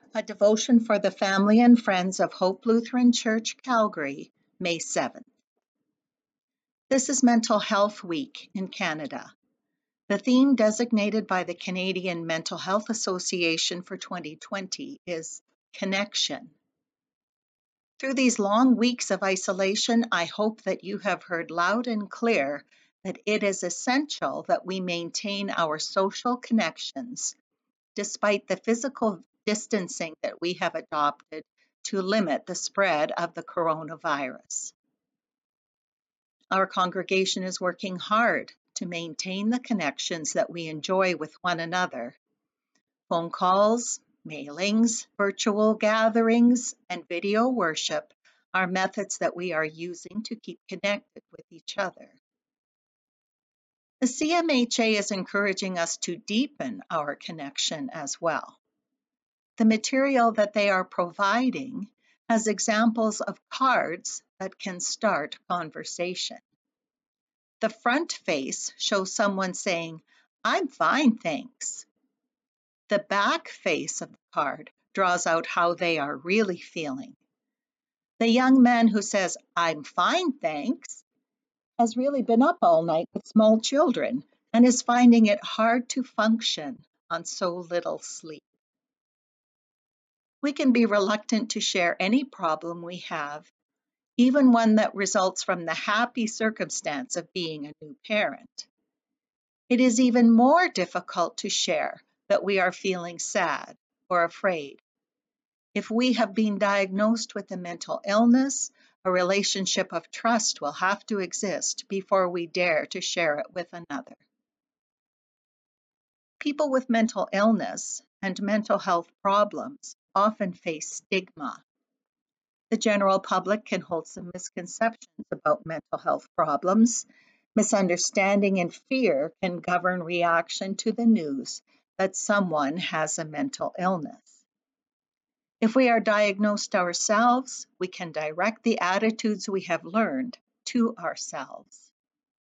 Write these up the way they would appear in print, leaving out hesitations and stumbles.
A devotion for the family and friends of Hope Lutheran Church, Calgary, May 7th. This is Mental Health Week in Canada. The theme designated by the Canadian Mental Health Association for 2020 is connection. Through these long weeks of isolation, I hope that you have heard loud and clear that it is essential that we maintain our social connections despite the physical distancing that we have adopted to limit the spread of the coronavirus. Our congregation is working hard to maintain the connections that we enjoy with one another. Phone calls, mailings, virtual gatherings, and video worship are methods that we are using to keep connected with each other. The CMHA is encouraging us to deepen our connection as well. The material that they are providing has examples of cards that can start conversation. The front face shows someone saying, "I'm fine, thanks." The back face of the card draws out how they are really feeling. The young man who says, "I'm fine, thanks," has really been up all night with small children and is finding it hard to function on so little sleep. We can be reluctant to share any problem we have, even one that results from the happy circumstance of being a new parent. It is even more difficult to share that we are feeling sad or afraid. If we have been diagnosed with a mental illness, a relationship of trust will have to exist before we dare to share it with another. People with mental illness and mental health problems often face stigma. The general public can hold some misconceptions about mental health problems. Misunderstanding and fear can govern reaction to the news that someone has a mental illness. If we are diagnosed ourselves, we can direct the attitudes we have learned to ourselves.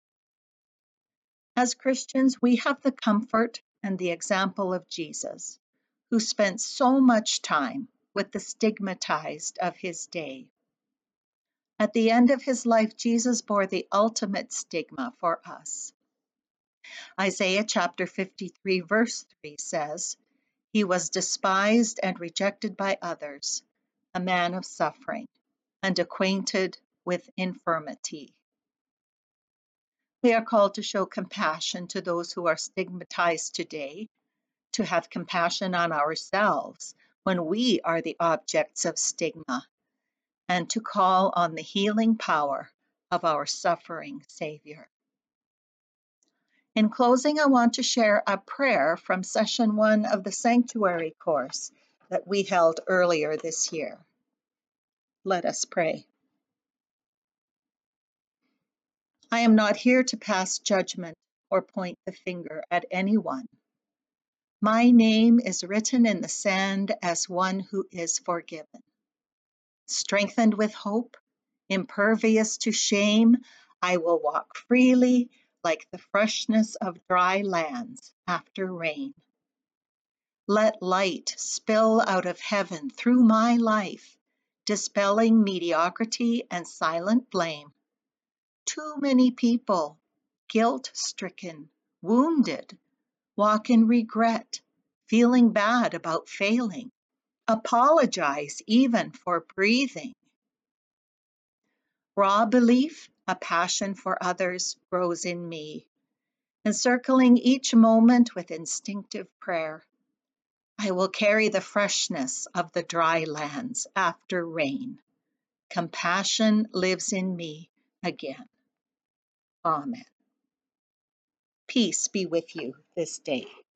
As Christians, we have the comfort and the example of Jesus, who spent so much time with the stigmatized of his day. At the end of his life, Jesus bore the ultimate stigma for us. Isaiah chapter 53, verse 3 says, "He was despised and rejected by others, a man of suffering, and acquainted with infirmity." We are called to show compassion to those who are stigmatized today, to have compassion on ourselves when we are the objects of stigma, and to call on the healing power of our suffering Savior. In closing, I want to share a prayer from session 1 of the Sanctuary course that we held earlier this year. Let us pray. I am not here to pass judgment or point the finger at anyone. My name is written in the sand as one who is forgiven. Strengthened with hope, impervious to shame, I will walk freely like the freshness of dry lands after rain. Let light spill out of heaven through my life, dispelling mediocrity and silent blame. Too many people, guilt-stricken, wounded, walk in regret, feeling bad about failing, apologize even for breathing. Raw belief, a passion for others, grows in me, encircling each moment with instinctive prayer. I will carry the freshness of the dry lands after rain. Compassion lives in me again. Amen. Peace be with you this day.